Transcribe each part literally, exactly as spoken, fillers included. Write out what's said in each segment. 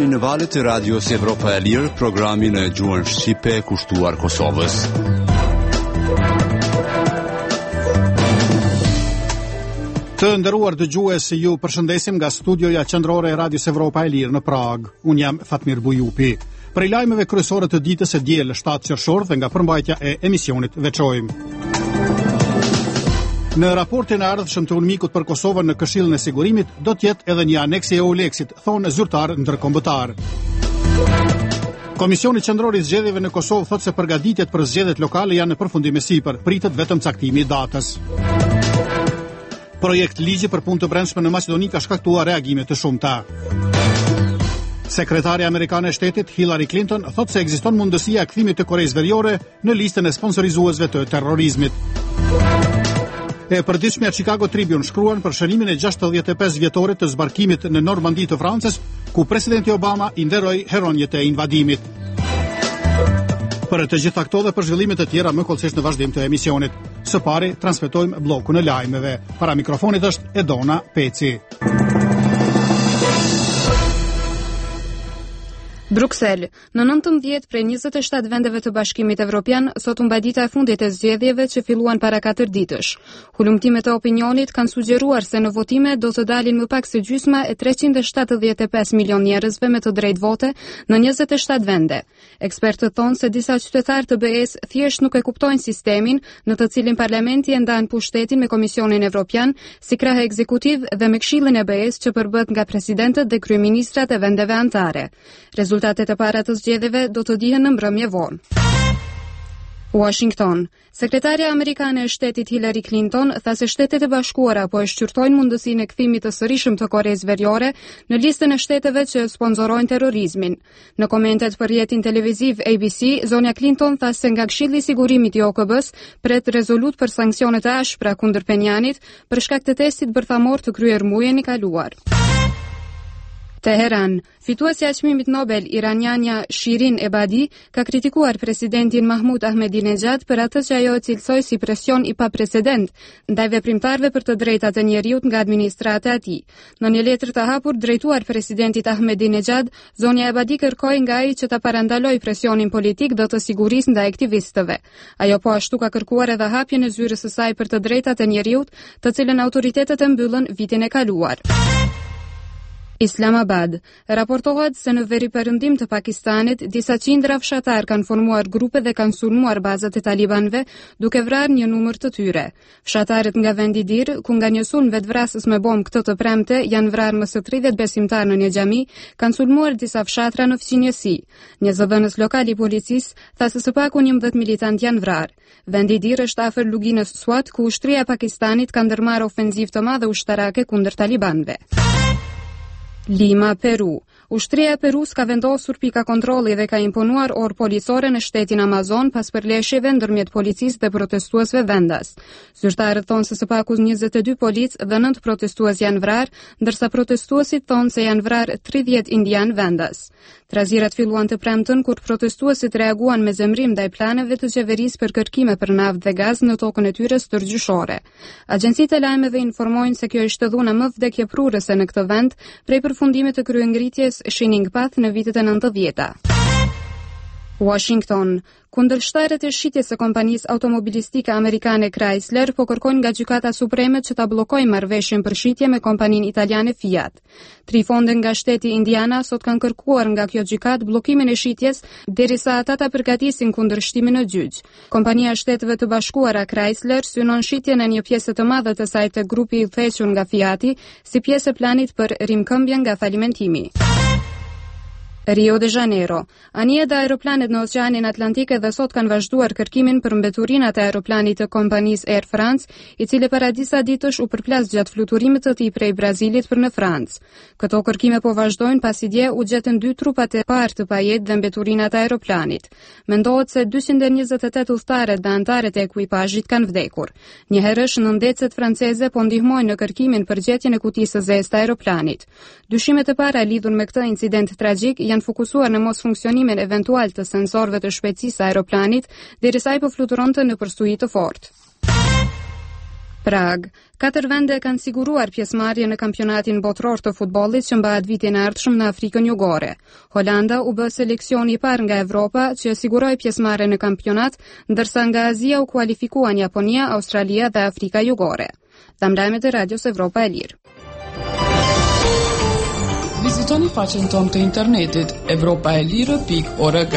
në valët e radios Evropa e Lirë, programin e gjuhën shqipe kushtuar Kosovës. Të nderuar dëgjues, ju përshëndesim nga studioja qendrore e Radios Evropa e Lirë në Prag. Unë jam Fatmir Bujupi. Prej lajmeve kryesore të ditës së diel shtatë qershor dhe nga përmbajtja e emisionit veçojmë. Në raportin e ardhshëm të UNMIK-ut për Kosovën në Këshillin e Sigurimit do të jetë edhe një aneks i EULEX-it, thonë zyrtar ndërkombëtar. Komisioni qendror i zgjedhjeve në Kosovë thotë se përgatitjet për zgjedhjet lokale janë në përfundim e sipër, pritet vetëm caktimi i datës. Projekt ligji për punë të brendshme në Maqedoni ka shkaktuar reagime të shumta. Sekretari amerikane e shtetit Hillary Clinton thotë se ekziston mundësia e kthimit të Koreas Veriore në listën e sponsorizuesve të terrorizmit. E përditshmja Chicago Tribune shkruan për shënimin e gjashtëdhjetë e pesë vjetorit të zbarkimit në Normandi të Francës, ku presidenti Obama i nderoi heronjët e invadimit. Për të gjitha këto dhe për zhvillimet e tjera më kollësisht në vazhdim të emisionit. Së pari transmetojmë bllokun e lajmeve. Para mikrofonit është Edona Peci. Bruksel. Në nëntëmbëdhjetë prej njëzet e shtatë vendeve të Bashkimit Evropian, sot u mba dita e fundit e zgjedhjeve që filluan para katër ditësh. Hulumtimet e opinionit kanë sugjeruar se në votime do të dalin më pak se gjysma e treqind e shtatëdhjetë e pesë milion njerëzve me të drejtë vote në njëzet e shtatë vende. Ekspertët thonë se disa qytetarë të B E-s thjesht nuk e kuptojnë sistemin në të cilin parlamenti e ndan pushtetin me Komisionin Evropian si krah ekzekutiv dhe me Këshillin e B E-s që përbëhet nga presidentët dhe kryeministrat e vendeve anëtare. Rezultatet e para të zgjedhjeve do të dihen në mbrëmje vonë. Washington. Sekretarja amerikane e shtetit Hillary Clinton tha se Shtetet e Bashkuara po e shqyrtojnë mundësinë e kthimit të sërishëm të Koreas Veriore në listën e shteteve që sponsorojnë terrorizmin. Në komentet për rrjetin televiziv A B C, zonja Clinton tha se nga Këshilli i Sigurimit i O K B-s pret rezolut për sanksionet e ashpra kundër Penjanit për shkak të testit bërthamor të kryer muajin i kaluar. Teheran. Fituesja e çmimit Nobel iranianja Shirin Ebadi ka kritikuar presidentin Mahmud Ahmadinejad për atë që ajo e cilësoi si presion i paprecedent ndaj veprimtarëve për të drejtat e njeriut nga administrata e tij. Në një letër të hapur drejtuar presidentit Ahmadinejad, zonja Ebadi kërkoi nga ai që ta parandalojë presionin politik dhe të sigurisë ndaj aktivistëve. Ajo po ashtu ka kërkuar edhe hapjen e zyrës së saj për të drejtat e njeriut, të cilën autoritetet e mbyllën vitin e kaluar. Islamabad. Raportohet se në veri perëndim të Pakistanit, disa qindra fshatar kanë formuar grupe dhe kanë sulmuar bazat e talibanëve, duke vrarë një numër të tyre. Fshatarët nga vendi Dir, ku nga një sulm vetvrasës me bombë këtë të premte, janë vrarë më së tridhjetë besimtarë në një xhami, kanë sulmuar disa fshatra në fqinjësi. Një zëdhënës lokal i policisë tha se së paku njëmbëdhjetë militant janë vrarë. Vendi Dir është afër luginës Swat, ku ushtria e Pakistanit ka ndërmarrë ofenzivë të madhe ushtarake kundër talibanëve. Lima, Peru. Ushtria e Perus ka vendosur pika kontrolli dhe ka imponuar orë policore në shtetin Amazon pas përleshjeve ndërmjet policisë dhe protestuesve vendas. Zyrtarët thonë se së paku njëzet e dy policë dhe nëntë protestues janë vrarë, ndërsa protestuesit thonë se janë vrarë tridhjetë indian vendas. Trazirat filluan të premtën kur protestuesit reaguan me zemrim ndaj planeve të qeverisë për kërkime për naftë dhe gaz në tokën e tyre stërgjyshore. Agjencitë e lajmeve informojnë se kjo ishte dhuna më vdekjeprurëse në këtë vend prej përfundimit të kryengritjes Shining Path në vitet e nëntëdhjeta. Washington. Kundërshtarët e shitjes së kompanisë automobilistike amerikane Chrysler po kërkojnë nga Gjykata Supreme që ta bllokojë marrëveshjen për shitje me kompaninë italiane Fiat. Tri fonde nga shteti Indiana sot kanë kërkuar nga kjo gjykatë bllokimin e shitjes derisa ata ta përgatisin kundërshtimin në gjyq. Kompania e Shteteve të Bashkuara Chrysler synon shitjen e një pjese të madhe të saj të grupi i udhëhequr nga Fiati si pjesë e planit për rimkëmbje nga falimentimi. Rio de Janeiro. Anijet dhe aeroplanet në Oqeanin Atlantik edhe sot kanë vazhduar kërkimin për mbeturinat e aeroplanit të kompanisë Air France, i cili para disa ditësh u përplas gjatë fluturimit të tij prej Brazilit për në Francë. Këto kërkime po vazhdojnë pasi dje u gjetën dy trupat e parë të pajet dhe mbeturinat e aeroplanit. Mendohet se dyqind e njëzet e tetë udhëtarët dhe anëtarët e ekuipazhit kanë vdekur. Një herësh nëndecet franceze po ndihmojnë në kërkimin për gjetjen e kutisë së zezë të aeroplanit. Dyshimet e para lidhur me këtë incident tragjik janë fokusuar në mos funksionimin eventual të sensorëve të shpejtësisë së aeroplanit, derisa ai po fluturonte në përstuhi të fortë. Prag. Katër vende kanë siguruar pjesëmarrje në kampionatin botror të futbollit që mbahet vitin e ardhshëm në Afrikën Jugore. Holanda u bë seleksioni i parë nga Evropa që siguroi pjesëmarrje në kampionat, ndërsa nga Azia u kualifikuan Japonia, Australia dhe Afrika Jugore. Lajmet e Radios Evropa e Lirë. Vizitoni faqen tonë të internetit evropaelire pikë org.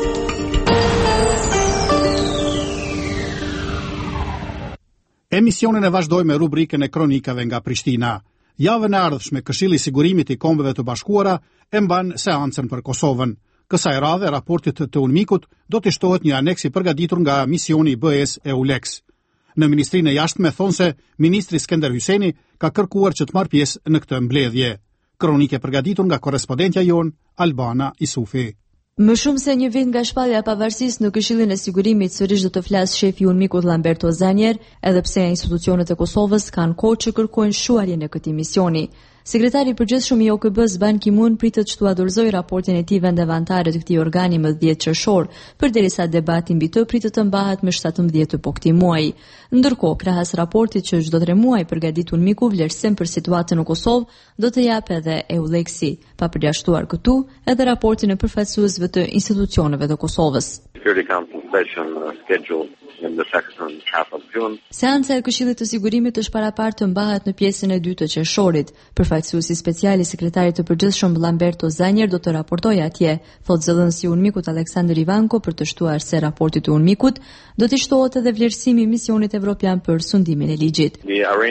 Emisionin e vazhdoj me rubrikën e kronikave nga Prishtina. Javën e ardhshme Këshilli i Sigurimit i Kombeve të Bashkuara e mban seancën për Kosovën. Kësaj radhe raportit të UNMIK-ut do të shtohet një aneks i përgatitur nga misioni B E S EULEX. Në Ministrinë e Jashtme thonë se ministri Skender Hyseni ka kërkuar që të marrë pjesë në këtë mbledhje. Kronike përgatitur nga korrespondentja jon Albana Isufi. Më shumë se një vit nga shpallja e pavarësisë në Këshillin e Sigurimit, sërish do të flas shefi i UNMIK-ut Lamberto Zanjer, edhe pse institucionet e Kosovës kanë kohë që kërkojnë shuarjen e këtij misioni. Sekretari i përgjithshëm i O K B-s Ban Ki-moon pritet që t'u dorëzojë raportin e tij vendevantare të këtij organi më dhjetë qershor, përderisa debati mbi të pritet të mbahet më shtatëmbëdhjetë të po këtij muaji. Ndërkohë, krahas raportit që çdo tre muaj përgatit UNMIK-u vlerësim për situatën në Kosovë, do të japë edhe EULEX-i, pa përjashtuar këtu edhe raportin e përfaqësuesve të institucioneve të Kosovës. Seanca e Këshillit të Sigurimit është parapartë të mbahet në pjesën e dytë të qershorit. Përfaqësuesi special i sekretarit të përgjithshëm Lamberto Zanjer do të raportojë atje, thotë zëdhënësi i UNMIK-ut Aleksandar Ivanko, për të shtuar se raporti i UNMIK-ut do të shtohet edhe vlerësimi i misionit evropian për sundimin e ligjit.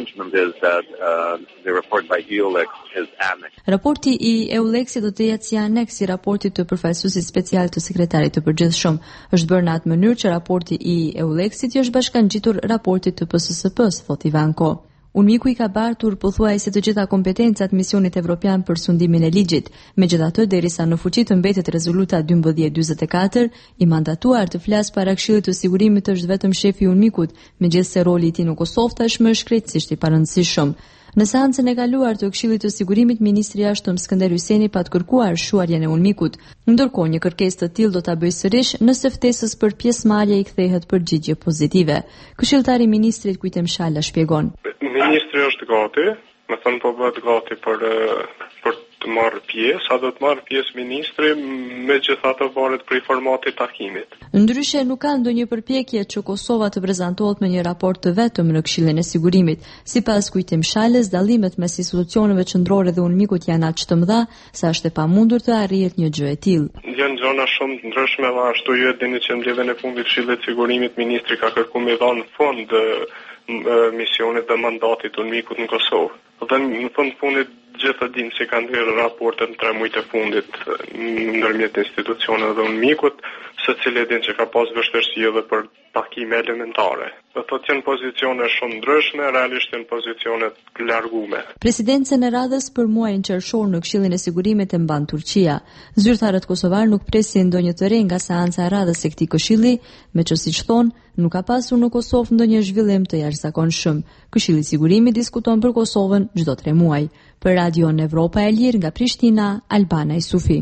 Raporti i EULEX-i do të jetë si aneks i raportit të përfaqësuesit special të sekretarit të përgjithshëm. Është bërë në atë mënyrë që raporti i EULEX-it është bashkangjitur raportit të P S S P-s, thotë Ivanko. UNMIK-u i ka bartur pothuajse të gjitha kompetencat misionit evropian për sundimin e ligjit. Megjithatë, derisa në fuqi të mbetet rezoluta dymbëdhjetë dyzet e katër, i mandatuar të flas para Këshillit të Sigurimit është vetëm shefi i UNMIK-ut, megjithse roli i tij në Kosovë tashmë është krejtësisht i parëndësishëm. Në seancën e kaluar të Këshillit të Sigurimit, ministri i Jashtëm Skender Hyseni pa të kërkuar shuarjen e UNMIK-ut. Ndërkohë, një kërkesë të tillë do ta bëjë sërish nëse ftesës për pjesëmarrje i kthehet përgjigje pozitive. Këshilltari i ministrit Kujtem Shala shpjegon. Ministri është gati, me thënë po bëhet gati për, për të marrë pjesë, a do të marrë pjesë ministri, megjithatë varet prej formatit takimit. Ndryshe nuk ka ndonjë përpjekje që Kosova të prezantohet me një raport të vetëm në Këshillin e Sigurimit. Sipas Kujtim Shalës, dallimet mes institucioneve qendrore dhe UNMIK-ut janë aq të mëdha sa është e pamundur të arrihet një gjë e tillë. Janë gjëra shumë të ndryshme, dhe ashtu ju e dini që mbledhjen e fundit Këshillit të Sigurimit ministri ka kërkuar me dhënë fond misionit dhe mandatit të UNMIK-ut në Kosovë. Dhe në fund fundit gjithë të dinë që kanë dhënë raportet në tre muajt e fundit ndërmjet institucioneve dhe UNMIK-ut, secili din që ka pas vështirësi edhe për takime elementare. Do thotë janë pozicione shumë ndryshme, realisht janë pozicione të largume. Presidencën e radhës për muajin qershor në Këshillin e Sigurimit e mban Turqia. Zyrtarët kosovar nuk presin ndonjë të re nga seanca e radhës së këtij këshilli, me që siç thonë, nuk ka pasur në Kosovë ndonjë zhvillim të jashtëzakonshëm. Këshilli i Sigurimit diskuton për Kosovën çdo tre muaj. Për Radio Evropa e Lirë nga Prishtina, Albana Isufi.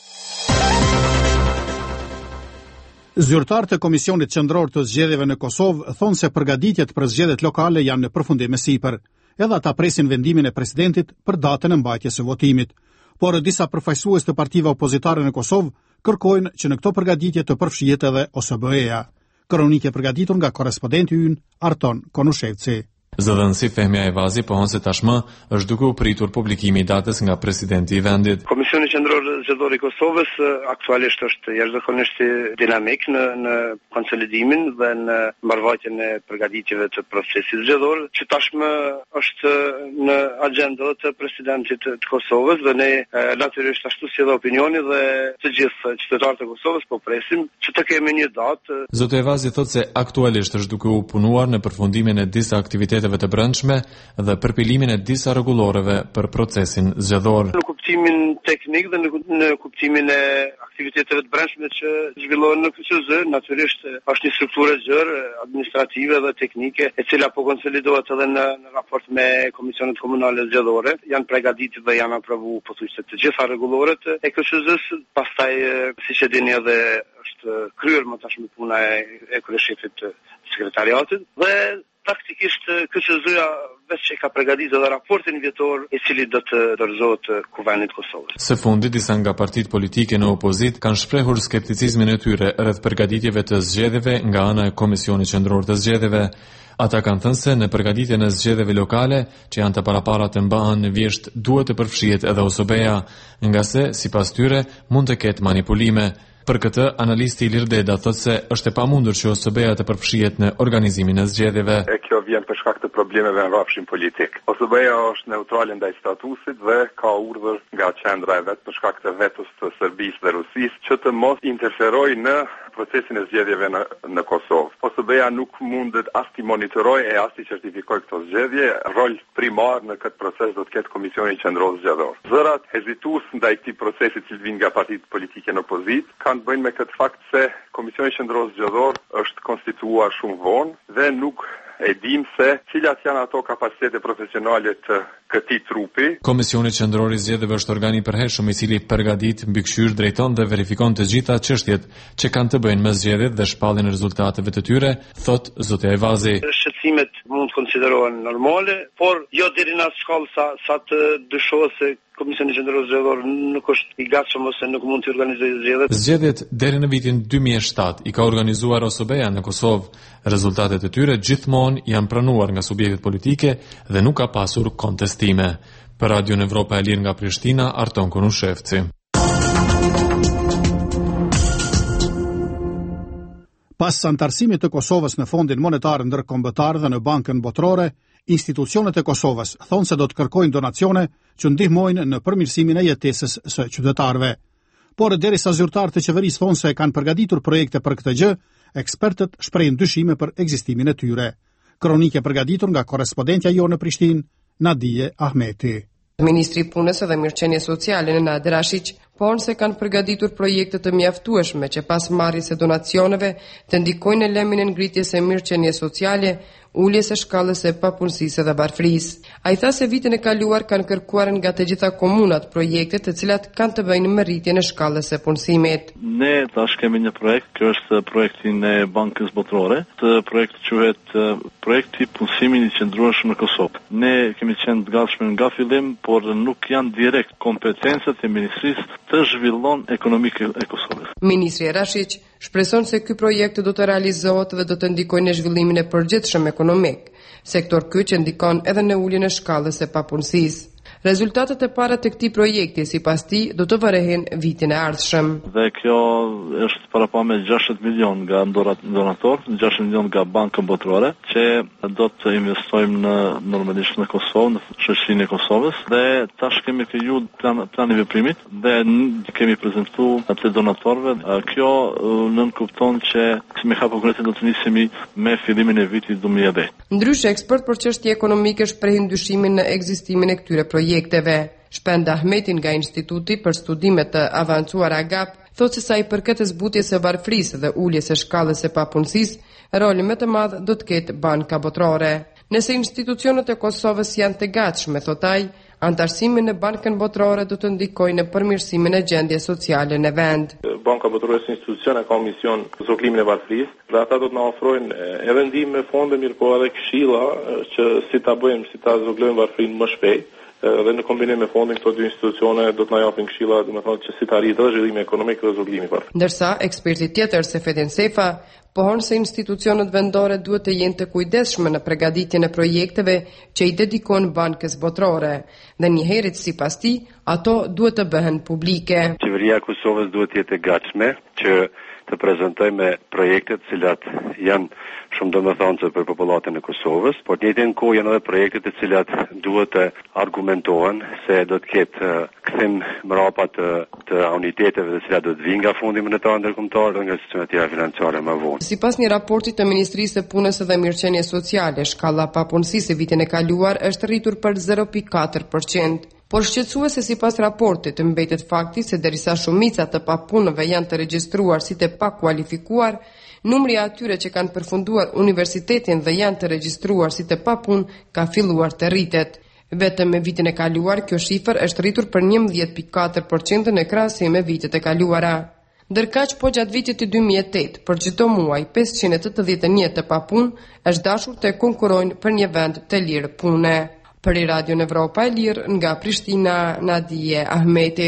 Zyrtarët e Komisionit Qendror të Zgjedhjeve në Kosovë thonë se përgatitjet për zgjedhjet lokale janë në përfundim e sipër, edhe ata presin vendimin e presidentit për datën e mbajtjes së votimit. Por disa përfaqësues të partive opozitare në Kosovë kërkojnë që në këto përgatitje të përfshihet edhe O S B E-ja. Kronike përgatitur nga korrespondenti ynë Arton Konushevci. Zëdhënësi Fehmia Evazi pohon se tashmë është duke u pritur publikimi i datës nga presidenti i vendit. Komisioni Qendror Zgjedhor i Kosovës aktualisht është jashtëzakonisht dinamik në në konsolidimin dhe në mbarvajtjen e përgatitjeve të procesit zgjedhor, që tashmë është në agjendën të presidentit të Kosovës dhe ne natyrisht ashtu si edhe opinioni dhe të gjithë qytetarët e Kosovës po presim që të kemi një datë. Zoti Evazi thotë se aktualisht është duke u punuar në përfundimin e disa aktiviteteve të brendshme dhe përpilimin e disa rregulloreve për procesin zgjedhor. Në kuptimin teknik dhe në, në kuptimin e aktiviteteve të brendshme që zhvillohen në K Q Z, natyrisht është një strukturë gjerë administrative dhe teknike e cila po konsolidohet edhe në, në raport me Komisionet Komunale Zgjedhore. Janë përgatitur dhe janë aprovuar pothuajse të gjitha rregulloret e K Q Z-s, pastaj siç e dini edhe është kryer më tashmë puna e, e kryeshefit të sekretariatit dhe praktikisht K C Z-ja vetë që ka përgatitur edhe raportin vjetor i cili do të dorëzohet Kuvendit Kosovës. Së fundi, disa nga partitë politike në opozit kanë shprehur skepticizmin e tyre rreth përgatitjeve të zgjedhjeve nga ana e Komisionit Qendror të Zgjedhjeve. Ata kanë thënë se në përgatitjen e zgjedhjeve lokale, që janë të parapara të mbahen vjesht, duhet të përfshihet edhe O S B-ja, nga se, sipas tyre, mund të ketë manipulime. Për këtë, analisti Ilir Deda thotë se është e pamundur që O S B-ja të përfshihet në organizimin e zgjedhjeve. E kjo vjen për shkak të problemeve në rrafshin politik. O S B-ja është neutrale ndaj statusit dhe ka urdhër nga qendra e vet për shkak të vetos të Serbisë dhe Rusisë që të mos interferojë në procesin e zgjedhjeve në, në Kosovë. O S B-ja nuk mundet as të monitorojë e as të certifikojë këto zgjedhje. Rol primar në këtë proces do të ketë Komisioni Qendror Zgjedhor. Zërat hezitues ndaj këtij procesi që vijnë nga partitë politike në opozit kanë të bëjnë me këtë fakt se Komisioni Qendror Zgjedhor është konstituar shumë vonë dhe nuk e dim se cilat janë ato kapacitete profesionale të këtij trupi. Komisioni Qendror i Zgjedhjeve është organi i përhershëm i cili përgatit, mbikëqyr, drejton dhe verifikon të gjitha çështjet që kanë të bëjnë me zgjedhjet dhe shpalljen e rezultateve të tyre, thot zotja Evazi. Shqetësimet mund të konsiderohen normale, por jo deri në atë shkallë sa sa të dyshohet se Komisioni Qendror Zgjedhor nuk është i gatshëm ose nuk mund të organizojë zgjedhjet. Zgjedhjet deri në vitin dy mijë e shtatë i ka organizuar O S B-ja në Kosovë. Rezultatet e tyre gjithmonë janë pranuar nga subjektet politike dhe nuk ka pasur kontestime. Për Radio Evropa e Lirë nga Prishtina, Arton Konushevci. Pas antarësimit të Kosovës në Fondin Monetar Ndërkombëtar dhe në Bankën Botërore, institucionet e Kosovës thonë se do të kërkojnë donacione që ndihmojnë në përmirësimin e jetesës së qytetarëve. Por derisa zyrtarët e qeverisë thonë se kanë përgatitur projekte për këtë gjë, ekspertët shprehin dyshime për ekzistimin e tyre. Kronikë e përgatitur nga korrespondentja jonë në Prishtinë, Nadije Ahmeti. Ministri i Punës dhe Mirëqenies Sociale Nenad Rashiq thonë se kanë përgatitur projekte të mjaftueshme që pas marrjes së donacioneve të ndikojnë në lëmin e ngritjes së mirëqenies sociale, uljes së shkallës së papunësisë dhe varfërisë. Ai tha se vitin e kaluar kanë kërkuar nga të gjitha komunat projekte të cilat kanë të bëjnë me rritjen e shkallës së punësimit. Ne tash kemi një projekt, kjo është projekti në Bankës Botërore. Të projekti quhet projekti punësimit i qëndrueshëm në Kosovë. Ne kemi qenë të gatshëm nga fillim, por nuk janë direkt kompetencat e ministrisë të zhvillon ekonomike e Kosovës. Ministri Rashiq shpreson se ky projekt do të realizohet dhe do të ndikojë në zhvillimin e përgjithshëm ekonomik, sektor ky që ndikon edhe në uljen e shkallës së papunësisë. Rezultatet e para të këtij projekti sipas tij do të vërehen vitin e ardhshëm. Dhe kjo është parapara me gjashtëdhjetë milion nga donator, gjashtëdhjetë milion nga Banka Botërore, që do të investojmë në normalisht në Kosovë, në shoqërinë e Kosovës dhe tash kemi kriju plan plan i veprimit dhe kemi prezantuar atë donatorëve. Kjo nën kupton që me hap konkrete do të nisemi me fillimin e vitit dy mijë e dhjetë. Ndryshe, ekspert për çështje ekonomike shprehin dyshimin në ekzistimin e këtyre projekteve. Shpend Ahmeti nga Instituti për Studime të Avancuara Agap thotë se sa i përket zbutjes së varfërisë dhe uljes së shkallës së papunësisë, roli më të madh do të ketë Banka Botërore. Nëse institucionet e Kosovës janë të gatshme, thotë ai, antarësimi në Bankën Botërore do të ndikojë në përmirësimin e gjendjes sociale në vend. Banka Botërore si institucion ka mision zogëlimin e varfërisë, dhe ata do të na ofrojnë edhe ndihmë me fonde, mirë po edhe këshilla që si ta bëjmë, si ta zoglojmë varfërinë më shpejt. Dhe në kombinim me fondin këto dy institucione do të na japin këshilla, domethënë që si të arritë zhvillimi ekonomik dhe zhvillimi varfërisë. Ndërsa eksperti tjetër Sefedin Sefa pohon se institucionet vendore duhet të jenë të kujdesshme në përgatitjen e projekteve që i dedikojnë Bankës Botërore dhe njëherët sipas tij ato duhet të bëhen publike. Qeveria e Kosovës duhet të jetë e gatshme që të prezantojmë projekte të cilat janë shumë domethënëse për popullatën e Kosovës, por në njëjtën kohë janë edhe projekte të cilat duhet të argumentohen se do të ketë kthim mbrapa të, të uniteteve të cilat do të vinë nga Fondi Monetar Ndërkombëtar dhe nga institucionet tjera financiare më vonë. Sipas një raporti të Ministrisë së Punës dhe Mirëqenies Sociale, shkalla papunësisë vitin e kaluar është rritur për zero pikë katër përqind. Por shqetësuese sipas raportit mbetet fakti se derisa shumica të papunëve janë të regjistruar si të pakualifikuar, numri i atyre që kanë përfunduar universitetin dhe janë të regjistruar si të papunë ka filluar të rritet. Vetëm me vitin e kaluar kjo shifër është rritur për njëmbëdhjetë pikë katër përqind në krahasim me vitet e kaluara. Ndërkaq po gjatë vitit të dy mijë e tetë, për çdo muaj pesëqind e tetëdhjetë e një të papunë është dashur të konkurrojnë për një vend të lirë pune. Për Radio Evropa e Lirë nga Prishtina, Nadije Ahmeti.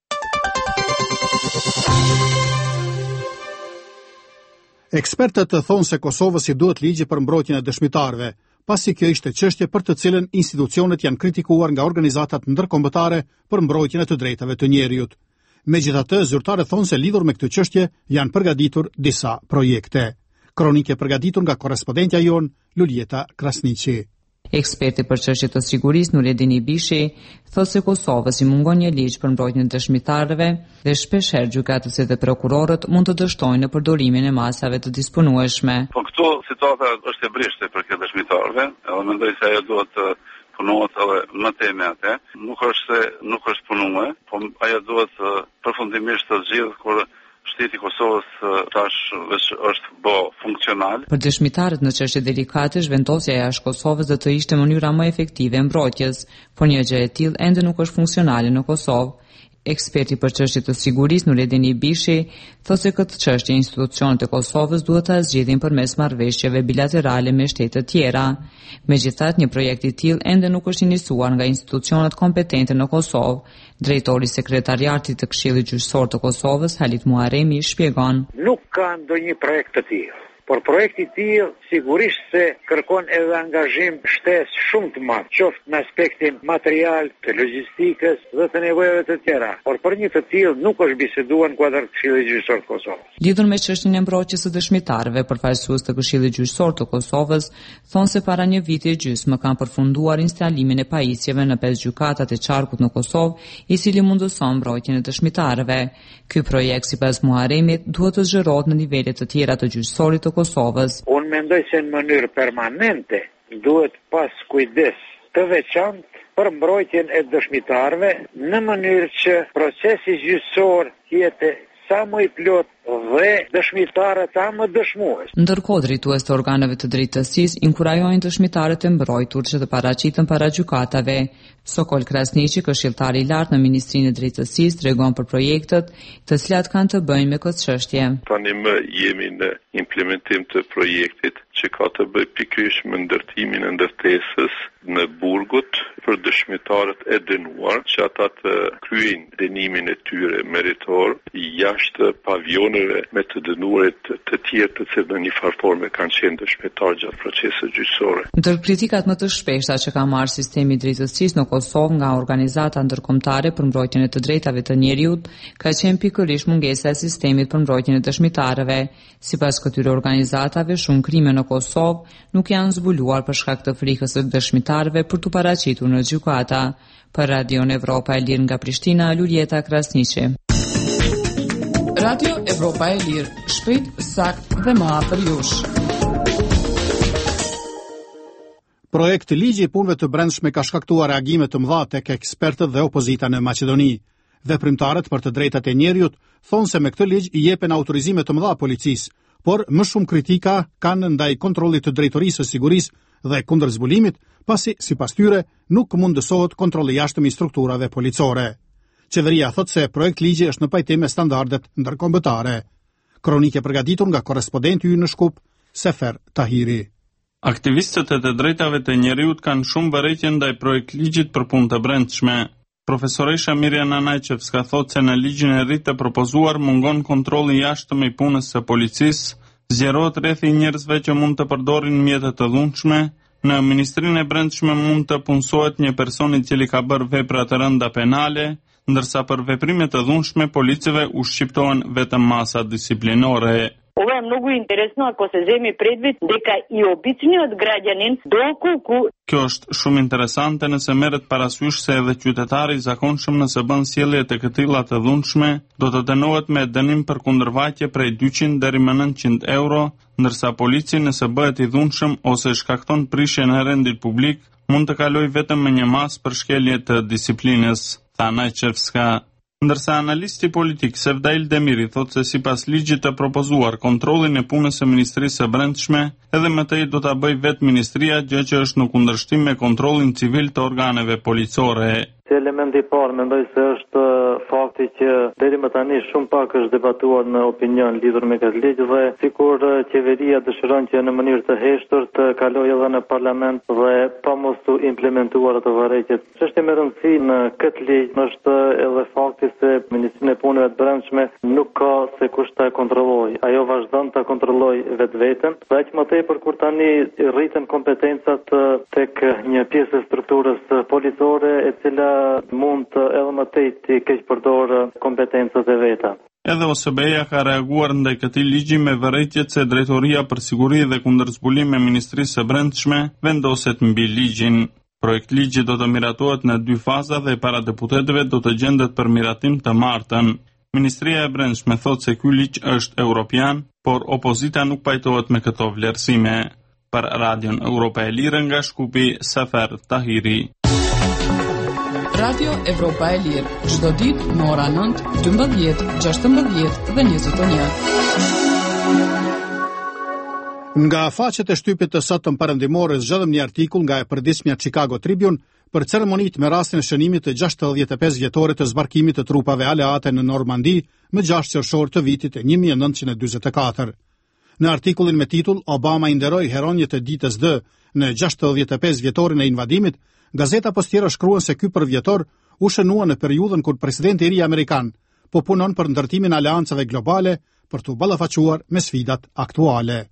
Ekspertët thonë se Kosovës i duhet ligji për mbrojtjen e dëshmitarëve, pasi kjo ishte çështje për të cilën institucionet janë kritikuar nga organizatat ndërkombëtare për mbrojtjen e të drejtave të njerëzit. Megjithatë, zyrtarët thonë se lidhur me këtë çështje janë përgatitur disa projekte. Kronike përgatitur nga korrespondentja jon Luljeta Krasniqi. Eksperti për çështje të sigurisë Nureddin Ibishi thotë se Kosovës i mungon një ligj për mbrojtjen e dëshmitarëve dhe shpeshherë gjykatësit dhe prokurorët mund të dështojnë në përdorimin e masave të disponueshme. Po këtu situata është e brishtë për këtë dëshmitarëve, edhe mendoj se ajo duhet të punohet edhe më teme atë. Nuk është se nuk është punuar, po ajo duhet përfundimisht të zgjidhet kur shteti i Kosovës tash është bë funksional. Për dëshmitarët në çështje delikate, zhvendosja e jashtë Kosovës do të ishte mënyra më efektive e mbrojtjes, por një gjë e tillë ende nuk është funksionale në Kosovë. Eksperti për çështje të sigurisë Nureddin Ibishi thotë se këtë çështje institucionet e Kosovës duhet ta zgjidhin përmes marrëveshjeve bilaterale me shtete të tjera. Megjithatë, një projekt i tillë ende nuk është iniciuar nga institucionet kompetente në Kosovë. Drejtori i sekretariatit të Këshillit Gjyqësor të Kosovës, Halit Muharremi, shpjegon: Nuk ka ndonjë projekt të tillë. Por projekti i tillë sigurisht se kërkon edhe angazhim shtesë shumë të madh, qoftë në aspektin material, të logjistikës dhe të nevojave të tjera. Por për një të tillë nuk është biseduar në kuadër të Këshillit Gjyqësor të Kosovës. Lidhur me çështjen e mbrojtjes së dëshmitarëve, përfaqësues të Këshillit Gjyqësor të Kosovës thonë se para një viti e gjysmë kanë përfunduar instalimin e pajisjeve në pesë gjykatat e qarkut në Kosovë, i cili mundëson mbrojtjen e dëshmitarëve. Ky projekt, sipas Muharremit, duhet të zhërohet në nivele të tjera të gjyqësorit të Kosovës. Unë mendoj se në mënyrë permanente duhet pas kujdes të veçantë për mbrojtjen e dëshmitarëve në mënyrë që procesi gjyqësor të jetë sa më i plot dhe dëshmitarët ta më dëshmues. Ndërkohë, drejtues të organeve të drejtësisë inkurajojnë dëshmitarët e mbrojtur që të paraqiten para gjykatave. Sokol Krasniqi, këshilltari i lartë në Ministrinë e Drejtësisë, tregon për projektet të cilat kanë të bëjnë me këtë çështje. Tani më jemi në implementim të projektit që ka të bëjë pikërisht me ndërtimin e ndërtesës në Burgut për dëshmitarët e dënuar, që ata të kryejnë dënimin e tyre meritor jashtë pavioneve me të dënuarit të tjerë të cilët në një farë forme kanë qenë dëshmitar gjatë procesit gjyqësor. Ndër kritikat më të shpeshta që ka marrë sistemi i drejtësisë në Kosovë nga organizata ndërkombëtare për mbrojtjen e të drejtave të njerëzit ka qenë pikërisht mungesa e sistemit për mbrojtjen e dëshmitarëve. Sipas këtyre organizatave, shumë krime në Kosovë nuk janë zbuluar për shkak të frikës së dëshmitarëve për të paraqitur në gjykata. Për Radio Evropa e Lirë nga Prishtina, Luljeta Krasniqi. Radio Evropa e Lirë, shpejt, sakt dhe më afër jush. Projekti ligji i punëve të brendshme ka shkaktuar reagime të mëdha tek ekspertët dhe opozita në Maqedoni. Veprimtarët për të drejtat e njerëzit thonë se me këtë ligj i jepen autorizime të mëdha policisë, por më shumë kritika kanë ndaj kontrollit të drejtorisë së sigurisë dhe kundër zbulimit, pasi sipas tyre nuk mundësohet kontrolli jashtëm i strukturave policore. Qeveria thotë se projekt ligji është në pajtim me standardet ndërkombëtare. Kronike përgatitur nga korrespondenti ynë në Shkup, Sefer Tahiri. Aktivistët e të drejtave të njerëzit kanë shumë vërejtje ndaj projekt ligjit për punë të brendshme. Profesoresha Mirjana Najçevska thotë se në ligjin e ri të propozuar mungon kontrolli i jashtëm i punës së policisë, zgjerohet rrethi i njerëzve që mund të përdorin mjete të dhunshme, në Ministrinë e Brendshme mund të punësohet një person i cili ka bërë vepra të rënda penale, ndërsa për veprime të dhunshme policëve u shqiptohen vetëm masa disiplinore. Ова е многу интересно ако се земи предвид дека и обичниот граѓанин доколку Kjo është shumë interesante nëse merret parasysh se edhe qytetari i zakonshëm nëse bën sjellje të këtilla të dhunshme, do të dënohet me dënim për kundërvajtje prej dyqind deri më nëntëqind euro, ndërsa polici nëse bëhet i dhunshëm ose shkakton prishje në rendin publik, mund të kalojë vetëm me një masë për shkelje të disiplinës, tha Najçevska. Ndërsa analisti politik Sevdail Demiri thotë se sipas ligjit të propozuar kontrollin e punës së Ministrisë së Brendshme, edhe më tej do ta bëjë vetë ministria, gjë që është në kundërshtim me kontrollin civil të organeve policore. Elementi i parë mendoj se është fakti fakti që deri më tani shumë pak është debatuar në opinion lidhur me këtë ligj dhe sikur qeveria dëshiron që në mënyrë të heshtur të kalojë edhe në parlament dhe pa mos u implementuar ato varrëqet. Çështja më e rëndësishme në këtë ligj është edhe fakti se Ministria e Punëve të Brendshme nuk ka se kush ta kontrollojë. Ajo vazhdon ta kontrollojë vetveten, dhe aq më tepër kur tani rriten kompetencat tek një pjesë e strukturës policore e cila mund të edhe më tej të keq përdorë kompetencat e veta. Edhe O S B-ja ka reaguar ndaj këtij ligji me vërejtjet se Drejtoria për Siguri dhe Kundërzbulim e Ministrisë së Brendshme vendoset mbi ligjin. Projekt ligji do të miratohet në dy faza dhe para deputetëve do të gjendet për miratim të martën. Ministria e Brendshme thotë se ky ligj është europian, por opozita nuk pajtohet me këto vlerësime. Për Radion Evropa e Lirë nga Shkupi, Sefer Tahiri. Radio Evropa e Lirë, çdo ditë në ora nëntë, dymbëdhjetë, gjashtëmbëdhjetë dhe njëzet e një. Nga faqet e shtypit të sotëm perëndimore zgjedhëm një artikull nga e përditshmja Chicago Tribune për ceremonitë me rastin e shënimit të gjashtëdhjetë e pesë vjetore të zbarkimit të trupave aleate në Normandi me gjashtë qershor të vitit një mijë e nëntëqind e dyzet e katër. Në artikullin me titull Obama i nderoi heronjët e ditës D në gjashtëdhjetë e pesë vjetorin e invadimit, gazeta postiera shkruan se ky përvjetor u shënua në periudhën kur presidenti i ri amerikan po punon për ndërtimin e aleancave globale për të ballafaquar me sfidat aktuale.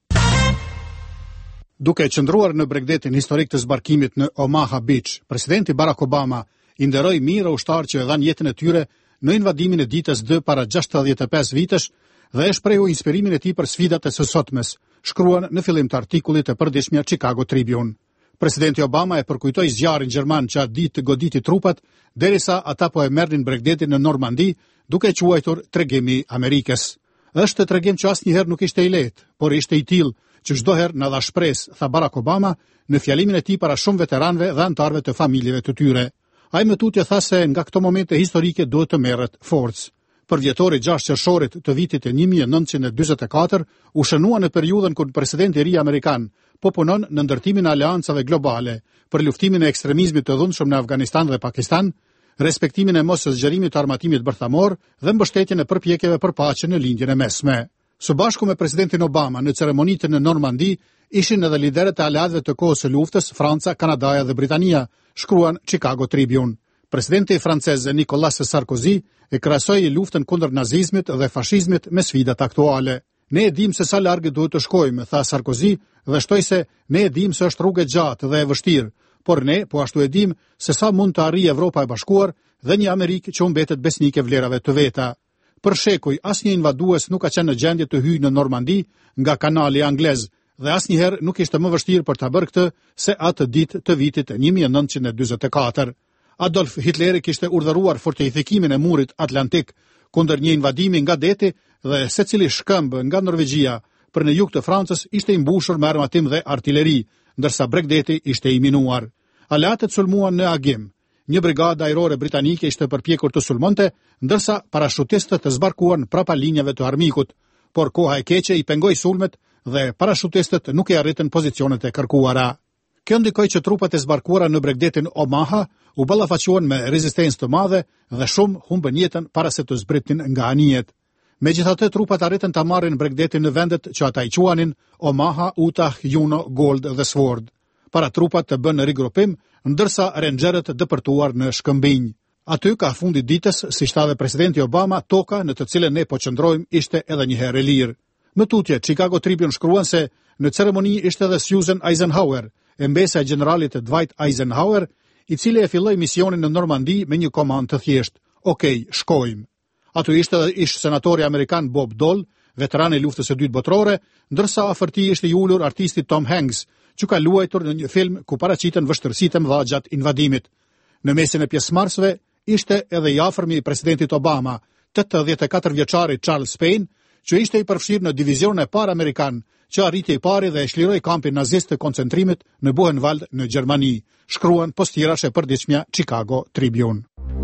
Duke qëndruar në bregdetin historik të zbarkimit në Omaha Beach, presidenti Barack Obama i nderoi mirë ushtarë që e dhanë jetën e tyre në invadimin e ditës D para gjashtëdhjetë e pesë vitesh dhe e shprehu inspirimin e tij për sfidat e së sotmes, shkruan në fillim të artikullit e përditshmja Chicago Tribune. Presidenti Obama e përkujtoi zjarrin gjerman që atë ditë të goditi trupat, derisa ata po e merrnin bregdetin në Normandi, duke quajtur tregimi Amerikës. Është tregim që asnjëherë nuk ishte i lehtë, por ishte i tillë që çdo herë na dha shpresë, tha Barack Obama në fjalimin e tij para shumë veteranëve dhe anëtarëve të familjeve të tyre. Ai më tutje tha se nga këto momente historike duhet të merret forcë. Përvjetori gjashtë qershorit të vitit e një mijë e nëntëqind e dyzet e katër u shënua në periudhën kur presidenti i ri amerikan po punon në ndërtimin e aleancave globale për luftimin e ekstremizmit të dhunshëm në Afganistan dhe Pakistan, respektimin e mos së zgjerimit të armatimit bërthamor dhe mbështetjen e përpjekjeve për paqe në lindjen e mesme. Së bashku me presidentin Obama në ceremonitë në Normandi ishin edhe liderët e aleatëve të kohës së luftës, Franca, Kanadaja dhe Britania, shkruan Chicago Tribune. Presidenti francez Nicolas Sarkozy e krahasoi luftën kundër nazizmit dhe fashizmit me sfidat aktuale. Ne e dim se sa larg duhet të shkojmë, tha Sarkozy, dhe shtoi se ne e dim se është rrugë e gjatë dhe e vështirë, por ne po ashtu e dim se sa mund të arrijë Evropa e Bashkuar dhe një Amerikë që mbetet besnike vlerave të veta. Për shekuj, asnjë invadues nuk ka qenë në gjendje të hyjë në Normandi nga kanali anglez dhe asnjëherë nuk ishte më vështirë për ta bërë këtë se atë ditë të vitit një mijë e nëntëqind e dyzet e katër. Adolf Hitleri kishte urdhëruar fortifikimin e murit Atlantik kundër një invadimi nga deti dhe secili shkëmb nga Norvegjia për në jug të Francës ishte i mbushur me armatim dhe artileri, ndërsa bregdeti ishte i minuar. Aleatët sulmuan në Agim. Një brigadë ajrore britanike ishte përpjekur të sulmonte, ndërsa parashutistët të zbarkuan prapa linjave të armikut, por koha e keqe i pengoi sulmet dhe parashutistët nuk i arritën pozicionet e kërkuara. Kjo ndikoi që trupat e zbarkuara në bregdetin Omaha u ballafaquan me rezistencë të madhe dhe shumë humbën jetën para se të zbritin nga anijet. Megjithatë, trupat arritën ta marrin bregdetin në vendet që ata i quanin Omaha, Utah, Juno, Gold dhe Sword. Para trupat të bënë rigrupim, ndërsa rangjerët dëpërtuar në shkëmbinj. Aty ka fundi ditës, si shtave presidenti Obama, toka në të cilën ne po qëndrojmë ishte edhe një herë e lirë. Më tutje, Chicago Tribune shkruan se në ceremoni ishte edhe Susan Eisenhower, e mbesa e generalit Dwight Eisenhower, i cili e filloi misionin në Normandi me një komandë të thjeshtë: "Okej, shkojmë." Aty ishte edhe ish senatori amerikan Bob Dole, veteran i luftës së dytë botërore, ndërsa afër tij ishte i ulur artisti Tom Hanks, që ka luajtur në një film ku paraqiten vështirësitë e mëdha gjatë invadimit. Në mesin e pjesëmarrësve ishte edhe i afërmi i presidentit Obama, tetëdhjetë e katër vjeçari Charles Payne, që ishte i përfshirë në divizionin e parë amerikan, që arriti i pari dhe e shliroi kampin nazist të koncentrimit në Buchenwald në Gjermani, shkruan postirash e përditshmja Chicago Tribune.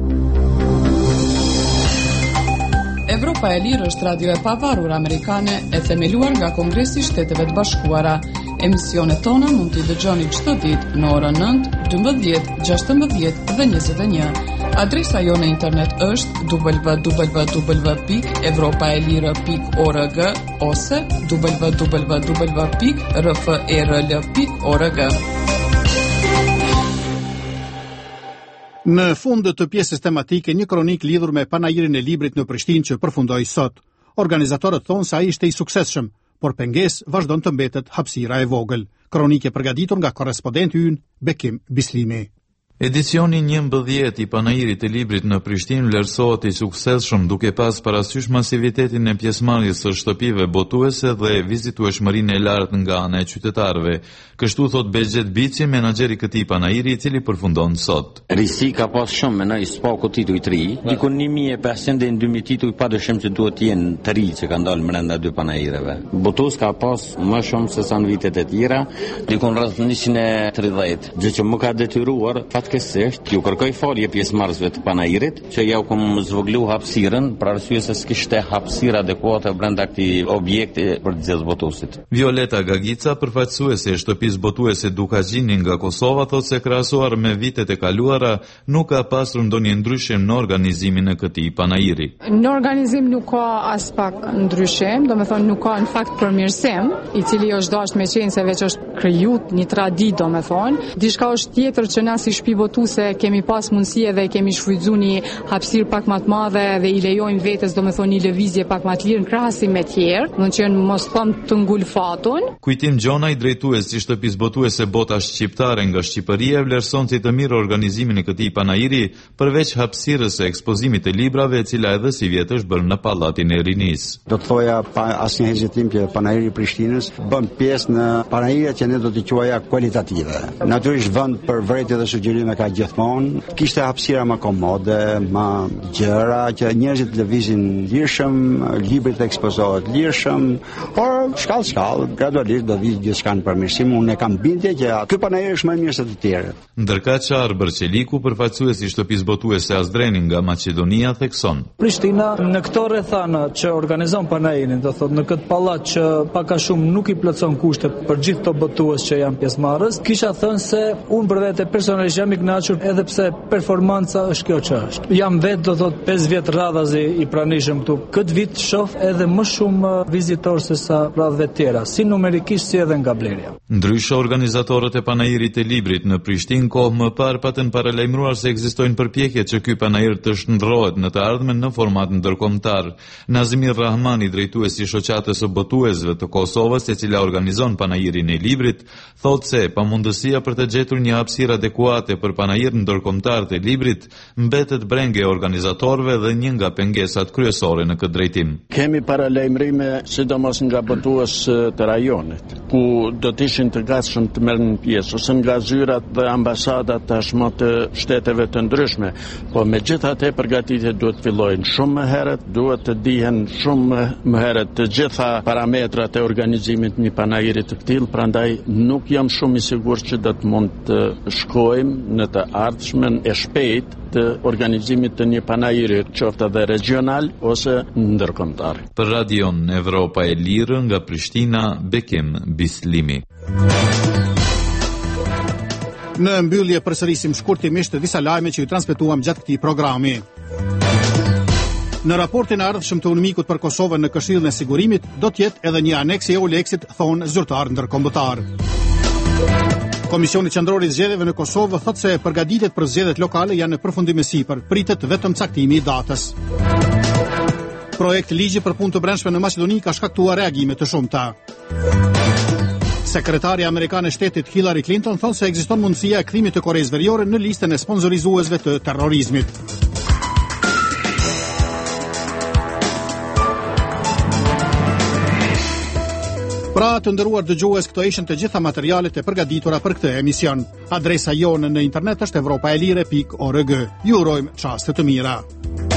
Evropa e Lirë është radio e pavarur amerikane e themeluar nga Kongresi i Shteteve të Bashkuara. Emisionet tona mund t'i dëgjoni çdo ditë në orën nëntë, dymbëdhjetë, gjashtëmbëdhjetë dhe njëzet e një. Adresa jo në internet është w w w pikë evropaelire pikë org ose w w w pikë r f e r l pikë org. Në fund të pjesës tematike, një kronik lidhur me panajirin e librit në Prishtinë që përfundoi sot. Organizatorët thonë se ai ishte i suksesshëm, por pengesë vazhdon të mbetet hapësira e vogël. Kronikë e përgatitur nga korrespondenti ynë Bekim Bislimi. Edicioni njëmbëdhjetë i panajirit e librit në Prishtinë vlerësohet i suksesshëm duke pas parasysh masivitetin e pjesëmarrjes së shtëpive botuese dhe vizitueshmërinë e lartë nga ana e qytetarëve. Kështu thot Bexhet Biçi, menaxheri i këtij panajiri i cili përfundon sot. Risi ka pas shumë në spaku tituj të ri, diku një mijë e pesëqind deri në dy mijë tituj padyshim që duhet të jenë të ri që kanë dalë brenda dy panajireve. Botues ka pas më shumë se sa në vitet e tjera, diku rreth njëqind e tridhjetë, gjë që më ka detyruar Kësisht, ju kërkoj falje pjesëmarrësve të panajirit që ja u kom zvoglu hapësirën për arsye se s'kishte hapësirë adekuate brenda këtij objekti për të zgjedhur botuesit. Violeta Gagica, përfaqësuese e shtëpisë botuese Dukagjini nga Kosova, thotë se krahasuar me vitet e kaluara nuk ka pasur ndonjë ndryshim në organizimin e këtij panajiri. Në organizim nuk ka as pak ndryshim, domethënë nuk ka në fakt përmirësim, i cili është dashur me qenë se veç është krijuar një traditë, domethënë, diçka është tjetër që na si shtëpi botuese kemi pas mundësi edhe kemi shfrytzuar një hapësirë pak më të madhe dhe i lejojmë vetes domethënë një lëvizje pak më të lirë në krahasim me të tjerë, do të thonë mos thon të ngulfatun. Kujtim Gjonaj, drejtues i shtëpisë botuese Bota Shqiptare nga Shqipëria, vlerëson si të mirë organizimin e këtij panajiri, përveç hapësirës së ekspozimit të librave, e cila edhe si vjet është bërë në Pallatin e Rinisë. Do të thoja pa asnjë hezitim që panajiri i Prishtinës bën pjesë në panajiret që ne do t'i quaja kualitative. Natyrisht vend për vërejtje dhe sugjerime ka gjithmonë, kishte hapësira më komode, më gjëra që njerëzit lëvizin lirshëm, librit ekspozohet lirshëm, por shkallë shkallë, gradualisht do vijë gjithçka në përmirësim. Unë kam bindje që ky panajir është më mirë se të tjerët. Ndërka Çar Bërçeliku, përfaqësuesi i shtëpisë botuese Azdreni nga Maqedonia, thekson. Prishtina në këto rrethana që organizon panajirin, do thotë në këtë pallat që pak a shumë nuk i plotson kushtet për gjithë to botues që janë pjesëmarrës, kisha thënë se unë për vete personalisht jam i kënaqur edhe pse performanca është kjo që është. Jam vetë do thot pesë vjet radhazi i pranishëm këtu. Këtë vit shoh edhe më shumë vizitorë se sa radhëve tjera, si numerikisht si edhe nga blerja. Ndryshe, organizatorët e panajirit të librit në Prishtinë kohë më parë patën paralajmëruar se ekzistojnë përpjekje që ky panajir të shndërrohet në të ardhmen në format ndërkombëtar. Nazimir Rahmani, drejtuesi i shoqatës së botuesve të Kosovës, e cila organizon panajirin e librit, thotë se pamundësia për të gjetur një hapësirë adekuate për panajir ndërkombëtar të librit mbetet brengë e organizatorëve dhe një nga pengesat kryesore në këtë drejtim. Kemi paralajmërime sidomos nga botues të rajonit, ku do të ishin të gatshëm të merren pjesë ose nga zyrat dhe ambasadat tashmë të shteteve të ndryshme, po megjithatë përgatitjet duhet të fillojnë shumë më herët, duhet të dihen shumë më herët të gjitha parametrat e organizimit të një panajiri të tillë, prandaj nuk jam shumë i sigurt që do të mund të shkojmë në të ardhmen e shpejt të organizimit të një panajiri, qoftë edhe regional ose ndërkombëtar. Për Radion Evropa e Lirë nga Prishtina, Bekim Bislimi. Në mbyllje përsërisim shkurtimisht disa lajme që ju transmetuam gjatë këtij programi. Në raportin e ardhshëm të UNMIK-ut për Kosovën në Këshillin e Sigurimit do të jetë edhe një aneks i EULEX-it, thonë zyrtar ndërkombëtar. Komisioni Qendror i Zgjedhjeve në Kosovë thotë se përgatitjet për zgjedhjet lokale janë në përfundim e sipër, pritet vetëm caktimi i datës. Projekt ligji për punë të brendshme në Maqedoni ka shkaktuar reagime të shumta. Sekretari amerikan e shtetit Hillary Clinton thonë se ekziston mundësia e kthimit të Koreas Veriore në listën e sponsorizuesve të terrorizmit. Pra të nderuar dëgjues, këto ishin të gjitha materialet e përgatitura për këtë emision. Adresa jonë në internet është evropaelire pikë org. Ju urojmë çaste të mira.